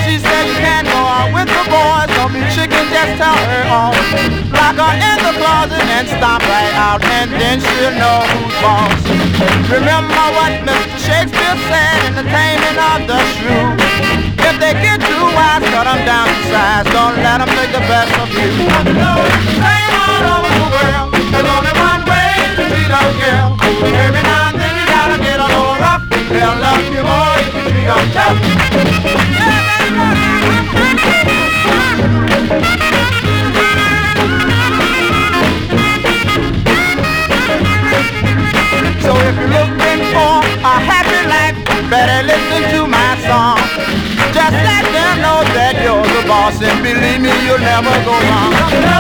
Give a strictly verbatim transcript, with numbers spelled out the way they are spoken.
She said you can't go out with the boys, don't be chicken, just tell her off. Lock her in the closet and stomp right out, and then she'll know who's boss. Remember what Mister Shakespeare said in The Taming of the Shrew. If they get too wise, cut them down to size, don't let them make the best of you. Same all over the world, there's only one way to treat a girl. Every now and then you gotta get a little rough. They'll love you more if you treat them tough. So if you're looking for a happy life, better listen to my song. Just let them know that you're the boss, and believe me, you'll never go wrong.